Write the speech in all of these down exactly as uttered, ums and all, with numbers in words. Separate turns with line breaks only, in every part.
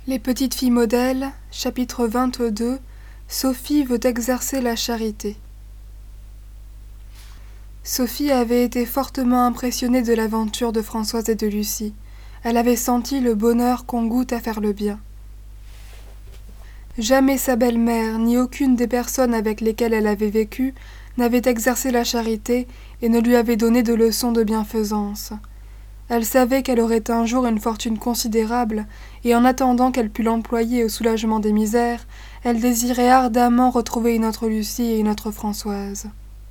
Les petites filles modèles, chapitre vingt-deux. Sophie veut exercer la charité. Sophie avait été fortement impressionnée de l'aventure de Françoise et de Lucie. Elle avait senti le bonheur qu'on goûte à faire le bien. Jamais sa belle-mère, ni aucune des personnes avec lesquelles elle avait vécu, n'avait exercé la charité et ne lui avait donné de leçons de bienfaisance. Elle savait qu'elle aurait un jour une fortune considérable, et en attendant qu'elle pût l'employer au soulagement des misères, elle désirait ardemment retrouver une autre Lucie et une autre Françoise.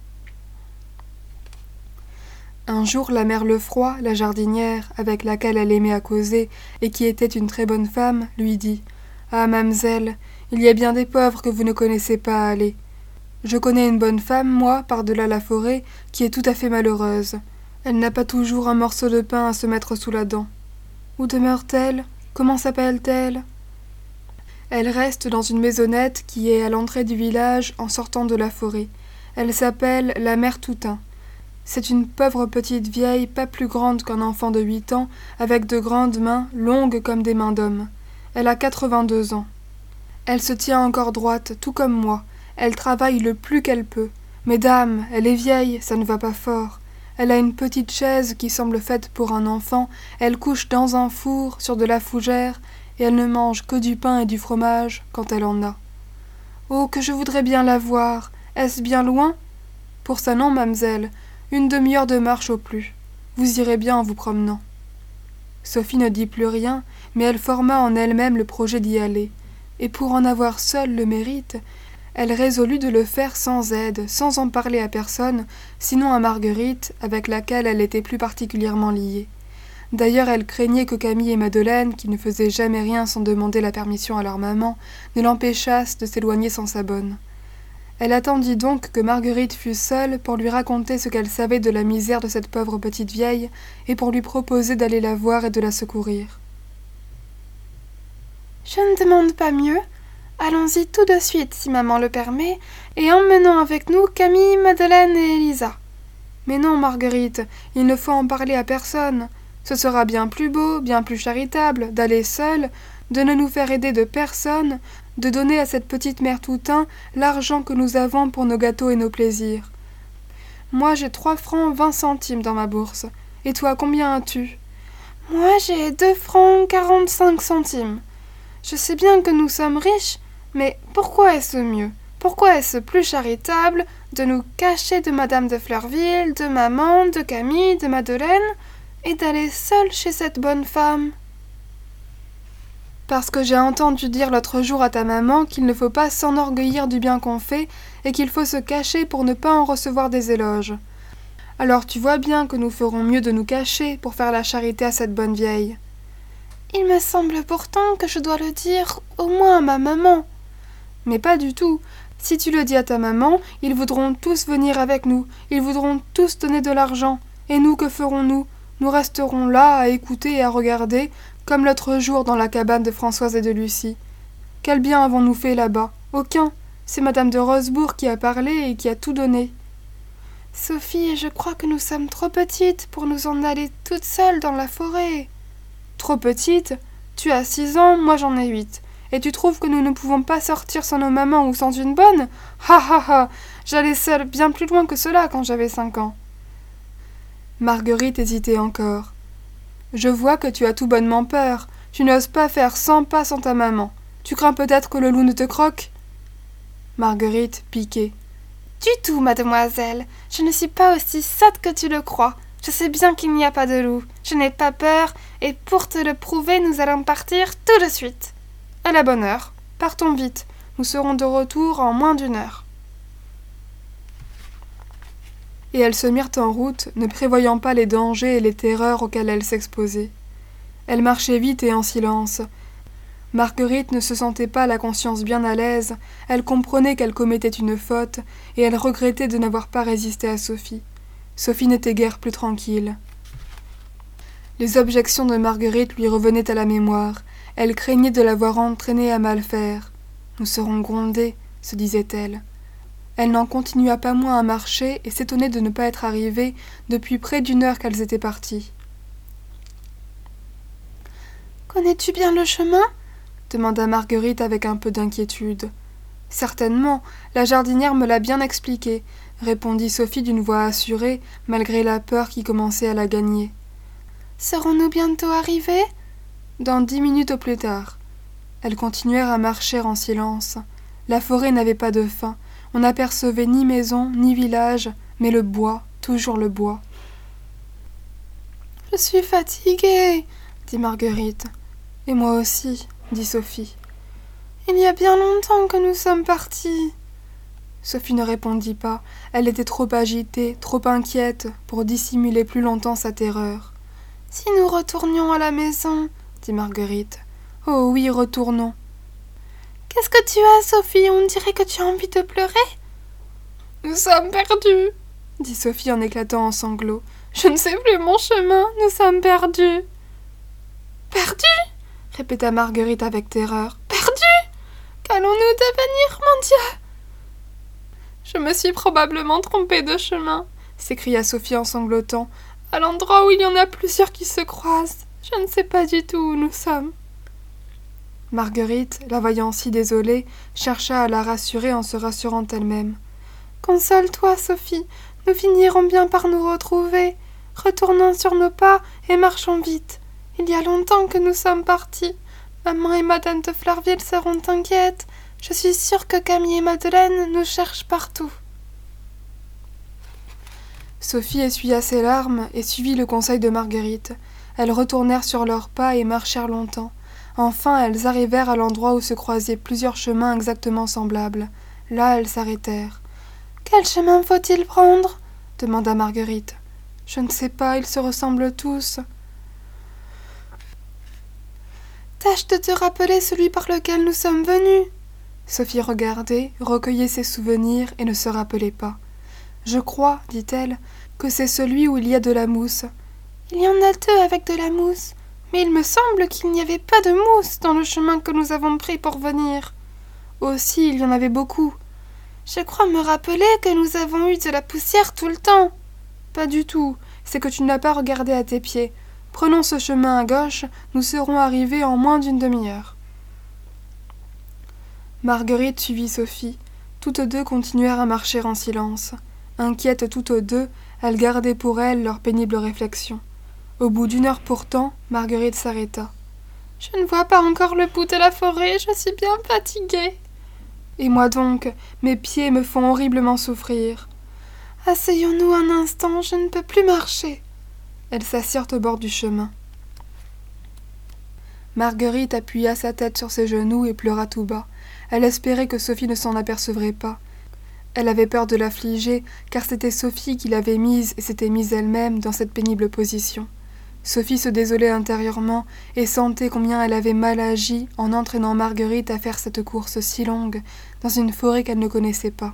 Un jour, la mère Lefroy, la jardinière, avec laquelle elle aimait à causer, et qui était une très bonne femme, lui dit « Ah, mamselle, il y a bien des pauvres que vous ne connaissez pas, allez. Je connais une bonne femme, moi, par-delà la forêt, qui est tout à fait malheureuse. Elle n'a pas toujours un morceau de pain à se mettre sous la dent. Où demeure-t-elle? Comment s'appelle-t-elle? Elle reste dans une maisonnette qui est à l'entrée du village en sortant de la forêt. Elle s'appelle la mère Toutain. C'est une pauvre petite vieille, pas plus grande qu'un enfant de huit ans, avec de grandes mains, longues comme des mains d'homme. Elle a quatre-vingt-deux ans. Elle se tient encore droite, tout comme moi. Elle travaille le plus qu'elle peut. Mais dame, elle est vieille, ça ne va pas fort. Elle a une petite chaise qui semble faite pour un enfant, elle couche dans un four, sur de la fougère, et elle ne mange que du pain et du fromage, quand elle en a. Oh, que je voudrais bien la voir! Est-ce bien loin? Pour ça non, mamselle, une demi-heure de marche au plus. Vous irez bien en vous promenant. Sophie ne dit plus rien, mais elle forma en elle-même le projet d'y aller, et pour en avoir seule le mérite, elle résolut de le faire sans aide, sans en parler à personne, sinon à Marguerite, avec laquelle elle était plus particulièrement liée. D'ailleurs, elle craignait que Camille et Madeleine, qui ne faisaient jamais rien sans demander la permission à leur maman, ne l'empêchassent de s'éloigner sans sa bonne. Elle attendit donc que Marguerite fût seule pour lui raconter ce qu'elle savait de la misère de cette pauvre petite vieille et pour lui proposer d'aller la voir et de la secourir. « Je ne demande pas mieux. Allons-y tout de suite, si maman le permet, et emmenons avec nous Camille, Madeleine et Elisa. Mais non, Marguerite, il ne faut en parler à personne. Ce sera bien plus beau, bien plus charitable, d'aller seule, de ne nous faire aider de personne, de donner à cette petite mère Toutain l'argent que nous avons pour nos gâteaux et nos plaisirs. Moi, j'ai trois francs vingt centimes dans ma bourse. Et toi, combien as-tu? Moi, j'ai deux francs quarante-cinq centimes. Je sais bien que nous sommes riches, mais pourquoi est-ce mieux? Pourquoi est-ce plus charitable de nous cacher de madame de Fleurville, de maman, de Camille, de Madeleine, et d'aller seule chez cette bonne femme? Parce que j'ai entendu dire l'autre jour à ta maman qu'il ne faut pas s'enorgueillir du bien qu'on fait et qu'il faut se cacher pour ne pas en recevoir des éloges. Alors tu vois bien que nous ferons mieux de nous cacher pour faire la charité à cette bonne vieille. Il me semble pourtant que je dois le dire au moins à ma maman. Mais pas du tout. Si tu le dis à ta maman, ils voudront tous venir avec nous, ils voudront tous donner de l'argent. Et nous, que ferons-nous? Nous resterons là à écouter et à regarder, comme l'autre jour dans la cabane de Françoise et de Lucie. Quel bien avons-nous fait là-bas? Aucun. C'est madame de Rosebourg qui a parlé et qui a tout donné. Sophie, je crois que nous sommes trop petites pour nous en aller toutes seules dans la forêt. Trop petite? Tu as six ans, moi j'en ai huit. Et tu trouves que nous ne pouvons pas sortir sans nos mamans ou sans une bonne? Ha ha ha! J'allais seule bien plus loin que cela quand j'avais cinq ans. Marguerite hésitait encore. Je vois que tu as tout bonnement peur. Tu n'oses pas faire cent pas sans ta maman. Tu crains peut-être que le loup ne te croque? Marguerite, piquée. Du tout, mademoiselle. Je ne suis pas aussi sotte que tu le crois. Je sais bien qu'il n'y a pas de loup. Je n'ai pas peur, et pour te le prouver, nous allons partir tout de suite. À la bonne heure. Partons vite. Nous serons de retour en moins d'une heure. Et elles se mirent en route, ne prévoyant pas les dangers et les terreurs auxquels elles s'exposaient. Elles marchaient vite et en silence. Marguerite ne se sentait pas la conscience bien à l'aise, elle comprenait qu'elle commettait une faute, et elle regrettait de n'avoir pas résisté à Sophie. Sophie n'était guère plus tranquille. Les objections de Marguerite lui revenaient à la mémoire. Elle craignait de l'avoir entraînée à mal faire. « Nous serons grondés », se disait-elle. Elle n'en continua pas moins à marcher et s'étonnait de ne pas être arrivée depuis près d'une heure qu'elles étaient parties. « Connais-tu bien le chemin ? demanda Marguerite avec un peu d'inquiétude. « Certainement, la jardinière me l'a bien expliqué, » répondit Sophie d'une voix assurée, malgré la peur qui commençait à la gagner. « Serons-nous bientôt arrivés ?»« Dans dix minutes au plus tard. » Elles continuèrent à marcher en silence. La forêt n'avait pas de fin. On n'apercevait ni maison, ni village, mais le bois, toujours le bois. « Je suis fatiguée, » dit Marguerite. « Et moi aussi, » dit Sophie. « Il y a bien longtemps que nous sommes partis. » Sophie ne répondit pas. Elle était trop agitée, trop inquiète pour dissimuler plus longtemps sa terreur. « Si nous retournions à la maison, » dit Marguerite. « Oh oui, retournons. »« Qu'est-ce que tu as, Sophie ? On dirait que tu as envie de pleurer. »« Nous sommes perdus, » dit Sophie en éclatant en sanglots. « Je ne sais plus mon chemin, nous sommes perdus. »« Perdus ?» répéta Marguerite avec terreur. « Perdus ? Qu'allons-nous devenir, mon Dieu ?»« Je me suis probablement trompée de chemin, » s'écria Sophie en sanglotant. « À l'endroit où il y en a plusieurs qui se croisent, je ne sais pas du tout où nous sommes. » Marguerite, la voyant si désolée, chercha à la rassurer en se rassurant elle-même. « Console-toi, Sophie, nous finirons bien par nous retrouver. Retournons sur nos pas et marchons vite. Il y a longtemps que nous sommes partis. Maman et Madame de Flarville seront inquiètes. Je suis sûre que Camille et Madeleine nous cherchent partout. » Sophie essuya ses larmes et suivit le conseil de Marguerite. Elles retournèrent sur leurs pas et marchèrent longtemps. Enfin, elles arrivèrent à l'endroit où se croisaient plusieurs chemins exactement semblables. Là, elles s'arrêtèrent. « Quel chemin faut-il prendre ?» demanda Marguerite. « Je ne sais pas, ils se ressemblent tous. »« Tâche de te rappeler celui par lequel nous sommes venus. » Sophie regardait, recueillait ses souvenirs et ne se rappelait pas. « Je crois, dit-elle, que c'est celui où il y a de la mousse. »« Il y en a deux avec de la mousse, mais il me semble qu'il n'y avait pas de mousse dans le chemin que nous avons pris pour venir. Aussi, il y en avait beaucoup. Je crois me rappeler que nous avons eu de la poussière tout le temps. »« Pas du tout, c'est que tu n'as pas regardé à tes pieds. Prenons ce chemin à gauche, nous serons arrivés en moins d'une demi-heure. » Marguerite suivit Sophie. Toutes deux continuèrent à marcher en silence. Inquiètes toutes deux, elles gardaient pour elles leurs pénibles réflexions. Au bout d'une heure pourtant, Marguerite s'arrêta. « Je ne vois pas encore le bout de la forêt, je suis bien fatiguée. »« Et moi donc, mes pieds me font horriblement souffrir. »« Asseyons-nous un instant, je ne peux plus marcher. » Elles s'assirent au bord du chemin. Marguerite appuya sa tête sur ses genoux et pleura tout bas. Elle espérait que Sophie ne s'en apercevrait pas. Elle avait peur de l'affliger, car c'était Sophie qui l'avait mise et s'était mise elle-même dans cette pénible position. Sophie se désolait intérieurement et sentait combien elle avait mal agi en entraînant Marguerite à faire cette course si longue dans une forêt qu'elle ne connaissait pas.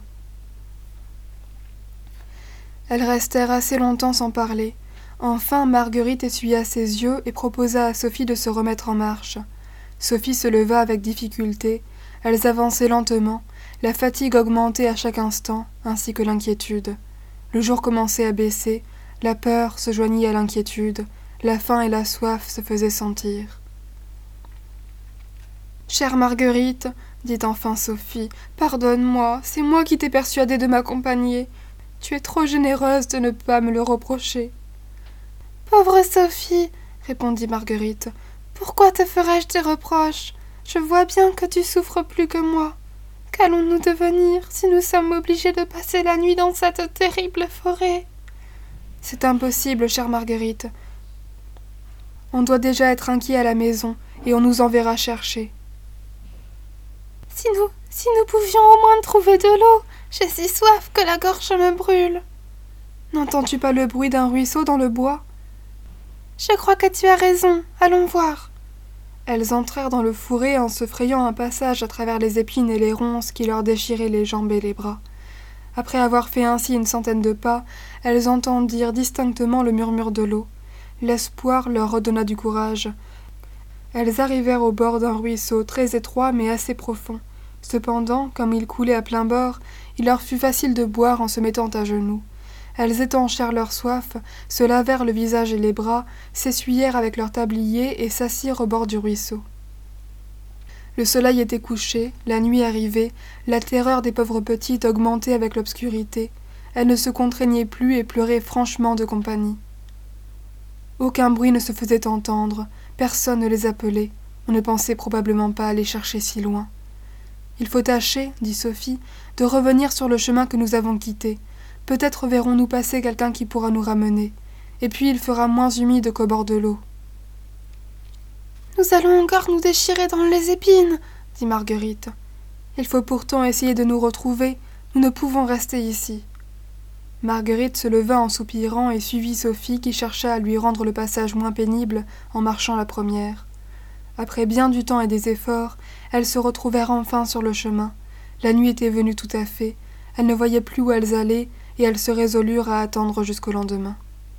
Elles restèrent assez longtemps sans parler. Enfin, Marguerite essuya ses yeux et proposa à Sophie de se remettre en marche. Sophie se leva avec difficulté. Elles avançaient lentement. La fatigue augmentait à chaque instant, ainsi que l'inquiétude. Le jour commençait à baisser. La peur se joignit à l'inquiétude. La faim et la soif se faisaient sentir. « Chère Marguerite, dit enfin Sophie, pardonne-moi, c'est moi qui t'ai persuadée de m'accompagner. Tu es trop généreuse de ne pas me le reprocher. »« Pauvre Sophie, répondit Marguerite, pourquoi te ferais-je des reproches ? Je vois bien que tu souffres plus que moi. Qu'allons-nous devenir si nous sommes obligés de passer la nuit dans cette terrible forêt ? » ?»« C'est impossible, chère Marguerite. On doit déjà être inquiet à la maison, et on nous enverra chercher. »« Si nous, si nous pouvions au moins trouver de l'eau, j'ai si soif que la gorge me brûle. »« N'entends-tu pas le bruit d'un ruisseau dans le bois ? » ?»« Je crois que tu as raison, allons voir. » Elles entrèrent dans le fourré en se frayant un passage à travers les épines et les ronces qui leur déchiraient les jambes et les bras. Après avoir fait ainsi une centaine de pas, elles entendirent distinctement le murmure de l'eau. L'espoir leur redonna du courage. Elles arrivèrent au bord d'un ruisseau très étroit mais assez profond. Cependant, comme il coulait à plein bord, il leur fut facile de boire en se mettant à genoux. Elles étanchèrent leur soif, se lavèrent le visage et les bras, s'essuyèrent avec leur tablier et s'assirent au bord du ruisseau. Le soleil était couché, la nuit arrivait, la terreur des pauvres petites augmentait avec l'obscurité. Elles ne se contraignaient plus et pleuraient franchement de compagnie. Aucun bruit ne se faisait entendre, personne ne les appelait, on ne pensait probablement pas aller chercher si loin. « Il faut tâcher, dit Sophie, de revenir sur le chemin que nous avons quitté. Peut-être verrons-nous passer quelqu'un qui pourra nous ramener. Et puis il fera moins humide qu'au bord de l'eau. »« Nous allons encore nous déchirer dans les épines, dit Marguerite. Il faut pourtant essayer de nous retrouver, nous ne pouvons rester ici. » Marguerite se leva en soupirant et suivit Sophie qui chercha à lui rendre le passage moins pénible en marchant la première. Après bien du temps et des efforts, elles se retrouvèrent enfin sur le chemin. La nuit était venue tout à fait, elles ne voyaient plus où elles allaient et elles se résolurent à attendre jusqu'au lendemain.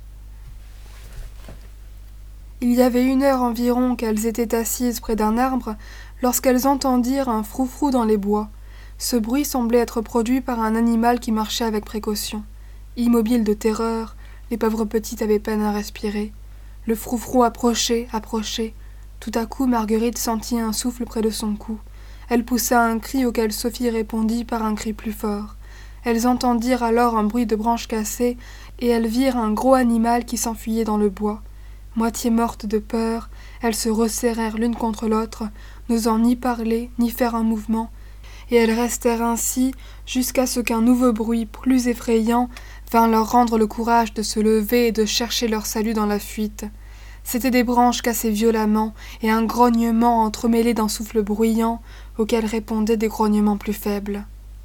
Il y avait une heure environ qu'elles étaient assises près d'un arbre lorsqu'elles entendirent un froufrou dans les bois. Ce bruit semblait être produit par un animal qui marchait avec précaution. Immobiles de terreur, les pauvres petites avaient peine à respirer. Le froufrou approchait, approchait. Tout à coup, Marguerite sentit un souffle près de son cou. Elle poussa un cri auquel Sophie répondit par un cri plus fort. Elles entendirent alors un bruit de branches cassées et elles virent un gros animal qui s'enfuyait dans le bois. Moitié mortes de peur, elles se resserrèrent l'une contre l'autre, n'osant ni parler ni faire un mouvement, et elles restèrent ainsi jusqu'à ce qu'un nouveau bruit plus effrayant vint leur rendre le courage de se lever et de chercher leur salut dans la fuite. C'étaient des branches cassées violemment et un grognement entremêlé d'un souffle bruyant auquel répondaient des grognements plus faibles.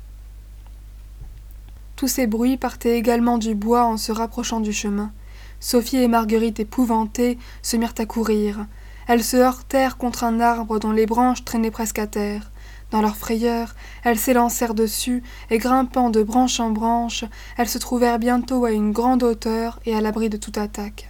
Tous ces bruits partaient également du bois en se rapprochant du chemin. Sophie et Marguerite, épouvantées, se mirent à courir. Elles se heurtèrent contre un arbre dont les branches traînaient presque à terre. Dans leur frayeur, elles s'élancèrent dessus et grimpant de branche en branche, elles se trouvèrent bientôt à une grande hauteur et à l'abri de toute attaque.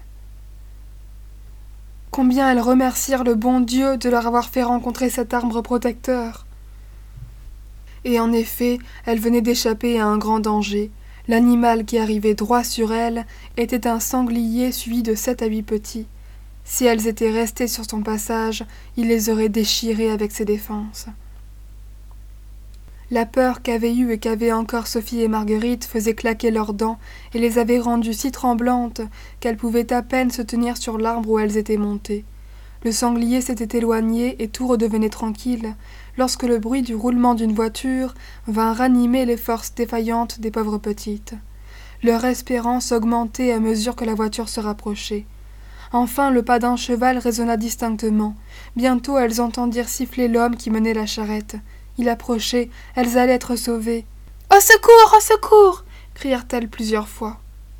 Combien elles remercièrent le bon Dieu de leur avoir fait rencontrer cet arbre protecteur. Et en effet, elles venaient d'échapper à un grand danger. L'animal qui arrivait droit sur elles était un sanglier suivi de sept à huit petits. Si elles étaient restées sur son passage, il les aurait déchirées avec ses défenses. La peur qu'avaient eue et qu'avaient encore Sophie et Marguerite faisait claquer leurs dents et les avait rendues si tremblantes qu'elles pouvaient à peine se tenir sur l'arbre où elles étaient montées. Le sanglier s'était éloigné et tout redevenait tranquille, lorsque le bruit du roulement d'une voiture vint ranimer les forces défaillantes des pauvres petites. Leur espérance augmentait à mesure que la voiture se rapprochait. Enfin le pas d'un cheval résonna distinctement. Bientôt elles entendirent siffler l'homme qui menait la charrette. Il approchait, elles allaient être sauvées. « Au secours, au secours !» crièrent-elles plusieurs fois.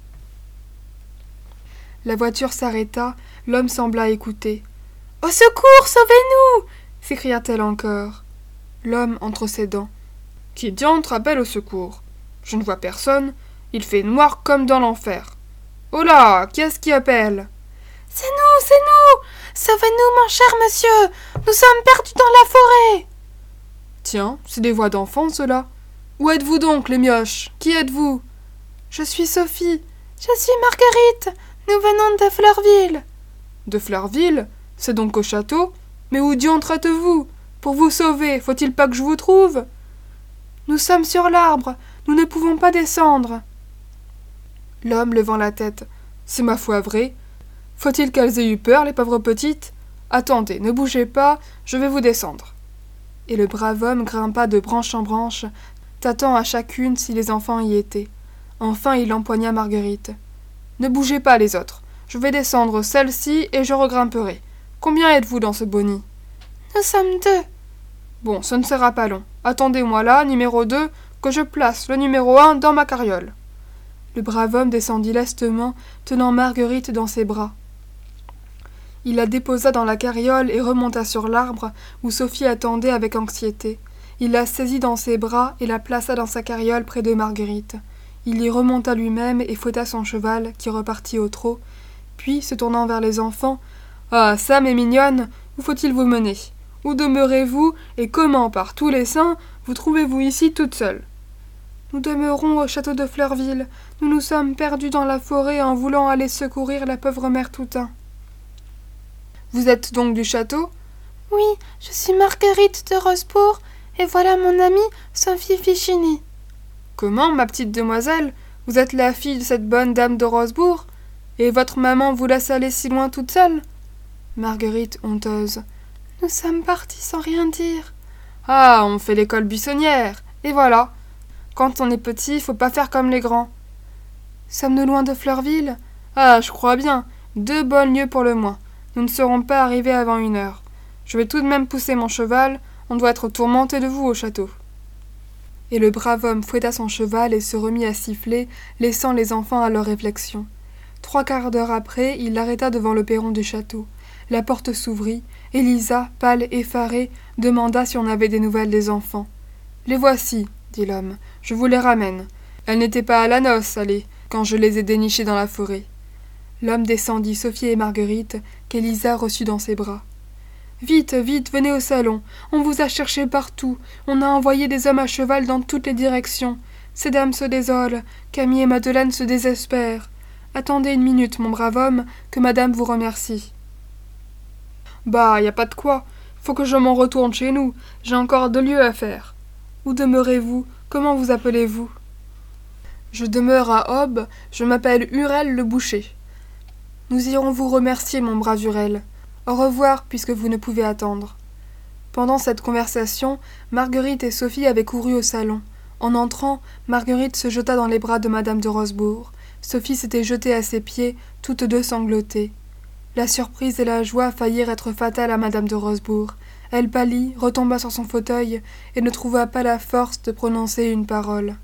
La voiture s'arrêta, l'homme sembla écouter. « Au secours, sauvez-nous !» s'écria-t-elle encore. L'homme entre ses dents. « Qui diantre appelle au secours? Je ne vois personne, il fait noir comme dans l'enfer. Oh là, qui est-ce qui appelle ?»« C'est nous, c'est nous! Sauvez-nous, mon cher monsieur! Nous sommes perdus dans la forêt !»« Tiens, c'est des voix d'enfants, cela. Où êtes-vous donc, les mioches? Qui êtes-vous ?»« Je suis Sophie. »« Je suis Marguerite. Nous venons de Fleurville. »« De Fleurville? C'est donc au château? Mais où diantre êtes-vous? Pour vous sauver, faut-il pas que je vous trouve ?»« Nous sommes sur l'arbre. Nous ne pouvons pas descendre. » L'homme levant la tête. « C'est ma foi vrai. Faut-il qu'elles aient eu peur, les pauvres petites? Attendez, ne bougez pas, je vais vous descendre. » Et le brave homme grimpa de branche en branche, tâtant à chacune si les enfants y étaient. Enfin il empoigna Marguerite. « Ne bougez pas les autres, je vais descendre celle-ci et je regrimperai. Combien êtes-vous dans ce boni ?»« Nous sommes deux. »« Bon, ce ne sera pas long. Attendez-moi là, numéro deux, que je place le numéro un dans ma carriole. » Le brave homme descendit lestement, tenant Marguerite dans ses bras. Il la déposa dans la carriole et remonta sur l'arbre où Sophie attendait avec anxiété. Il la saisit dans ses bras et la plaça dans sa carriole près de Marguerite. Il y remonta lui-même et fouetta son cheval, qui repartit au trot. Puis, se tournant vers les enfants, « Ah, ça, mes mignonnes, où faut-il vous mener? Où demeurez-vous et comment, par tous les saints, vous trouvez-vous ici toutes seules ?»« Nous demeurons au château de Fleurville. Nous nous sommes perdus dans la forêt en voulant aller secourir la pauvre mère Toutain. »« Vous êtes donc du château ? » Oui, je suis Marguerite de Rosebourg, et voilà mon amie Sophie Fichini. Comment, ma petite demoiselle? Vous êtes la fille de cette bonne dame de Rosebourg? Et votre maman vous laisse aller si loin toute seule? Marguerite honteuse. Nous sommes partis sans rien dire. Ah, on fait l'école buissonnière, et voilà. Quand on est petit, faut pas faire comme les grands. Sommes-nous loin de Fleurville? Ah, je crois bien. Deux bonnes lieues pour le moins. Nous ne serons pas arrivés avant une heure. Je vais tout de même pousser mon cheval. On doit être tourmenté de vous au château. Et le brave homme fouetta son cheval et se remit à siffler, laissant les enfants à leurs réflexions. Trois quarts d'heure après, il l'arrêta devant le perron du château. La porte s'ouvrit. Élisa, pâle, effarée, demanda si on avait des nouvelles des enfants. « Les voici, dit l'homme. Je vous les ramène. Elles n'étaient pas à la noce, allez, quand je les ai dénichées dans la forêt. » L'homme descendit Sophie et Marguerite, qu'Élisa reçut dans ses bras. « Vite, vite, venez au salon. On vous a cherché partout. On a envoyé des hommes à cheval dans toutes les directions. Ces dames se désolent. Camille et Madeleine se désespèrent. Attendez une minute, mon brave homme, que madame vous remercie. » Bah, y a pas de quoi. Faut que je m'en retourne chez nous. J'ai encore deux lieues à faire. Où demeurez-vous? Comment vous appelez-vous? Je demeure à Aube. Je m'appelle Hurel le boucher. Nous irons vous remercier, mon brave Hurel. Au revoir, puisque vous ne pouvez attendre. Pendant cette conversation, Marguerite et Sophie avaient couru au salon. En entrant, Marguerite se jeta dans les bras de madame de Rosebourg. Sophie s'était jetée à ses pieds, toutes deux sanglotées. La surprise et la joie faillirent être fatales à madame de Rosebourg. Elle pâlit, retomba sur son fauteuil et ne trouva pas la force de prononcer une parole.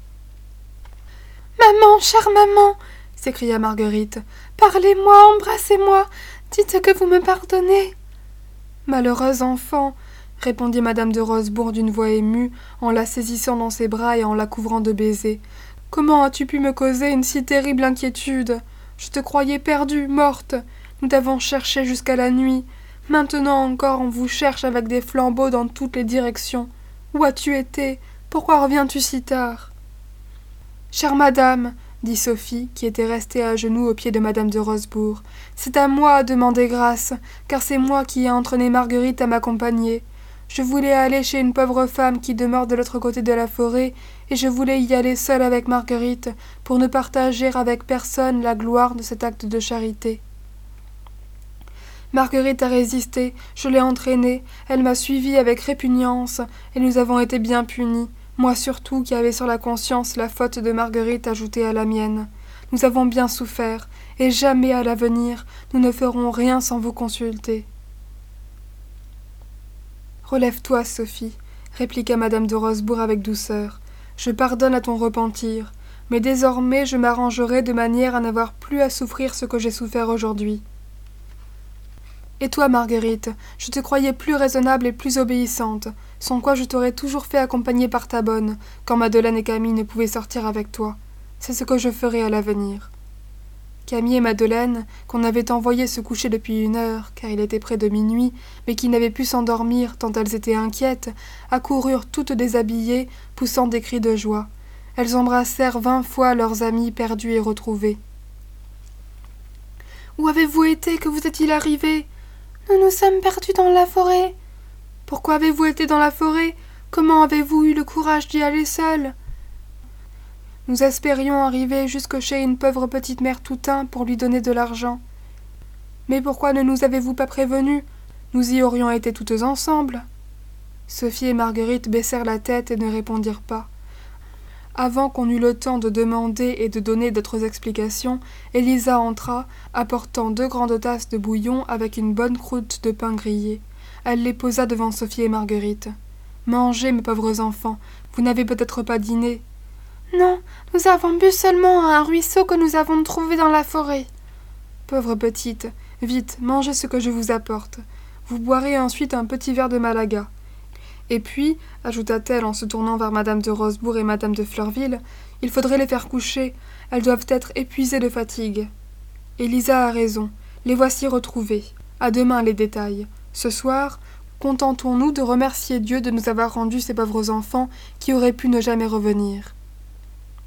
« Maman, chère maman !» s'écria Marguerite. « Parlez-moi, embrassez-moi, dites que vous me pardonnez. » « Malheureuse enfant !» répondit madame de Rosebourg d'une voix émue, en la saisissant dans ses bras et en la couvrant de baisers. « Comment as-tu pu me causer une si terrible inquiétude? Je te croyais perdue, morte. Nous t'avons cherché jusqu'à la nuit. Maintenant encore on vous cherche avec des flambeaux dans toutes les directions. Où as-tu été? Pourquoi reviens-tu si tard? » « Chère madame, dit Sophie, qui était restée à genoux aux pieds de madame de Rosebourg, c'est à moi à demander grâce, car c'est moi qui ai entraîné Marguerite à m'accompagner. Je voulais aller chez une pauvre femme qui demeure de l'autre côté de la forêt, et je voulais y aller seule avec Marguerite, pour ne partager avec personne la gloire de cet acte de charité. Marguerite a résisté, je l'ai entraînée, elle m'a suivie avec répugnance, et nous avons été bien punis, moi surtout qui avais sur la conscience la faute de Marguerite ajoutée à la mienne. Nous avons bien souffert, et jamais à l'avenir nous ne ferons rien sans vous consulter. « Relève-toi, Sophie, répliqua madame de Rosebourg avec douceur. Je pardonne à ton repentir, mais désormais je m'arrangerai de manière à n'avoir plus à souffrir ce que j'ai souffert aujourd'hui. Et toi, Marguerite, je te croyais plus raisonnable et plus obéissante, sans quoi je t'aurais toujours fait accompagner par ta bonne, quand Madeleine et Camille ne pouvaient sortir avec toi. C'est ce que je ferai à l'avenir. » Camille et Madeleine, qu'on avait envoyées se coucher depuis une heure, car il était près de minuit, mais qui n'avaient pu s'endormir tant elles étaient inquiètes, accoururent toutes déshabillées, poussant des cris de joie. Elles embrassèrent vingt fois leurs amis perdus et retrouvés. « Où avez-vous été? Que vous est-il arrivé? » « Nous nous sommes perdus dans la forêt. »« Pourquoi avez-vous été dans la forêt? Comment avez-vous eu le courage d'y aller seul? »« Nous espérions arriver jusque chez une pauvre petite mère Toutain pour lui donner de l'argent. »« Mais pourquoi ne nous avez-vous pas prévenus? Nous y aurions été toutes ensemble. » Sophie et Marguerite baissèrent la tête et ne répondirent pas. Avant qu'on eût le temps de demander et de donner d'autres explications, Élisa entra, apportant deux grandes tasses de bouillon avec une bonne croûte de pain grillé. Elle les posa devant Sophie et Marguerite. « Mangez, mes pauvres enfants, vous n'avez peut-être pas dîné. »« Non, nous avons bu seulement à un ruisseau que nous avons trouvé dans la forêt. »« Pauvre petite, vite, mangez ce que je vous apporte. Vous boirez ensuite un petit verre de Malaga. » Et puis, ajouta-t-elle en se tournant vers madame de Rosebourg et madame de Fleurville, il faudrait les faire coucher, elles doivent être épuisées de fatigue. Élisa a raison, les voici retrouvées. À demain les détails. Ce soir, contentons-nous de remercier Dieu de nous avoir rendu ces pauvres enfants qui auraient pu ne jamais revenir.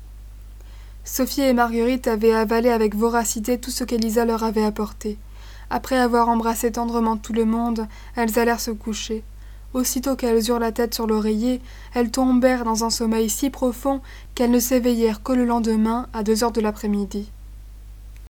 Sophie et Marguerite avaient avalé avec voracité tout ce qu'Élisa leur avait apporté. Après avoir embrassé tendrement tout le monde, elles allèrent se coucher. Aussitôt qu'elles eurent la tête sur l'oreiller, elles tombèrent dans un sommeil si profond qu'elles ne s'éveillèrent que le lendemain à deux heures de l'après-midi.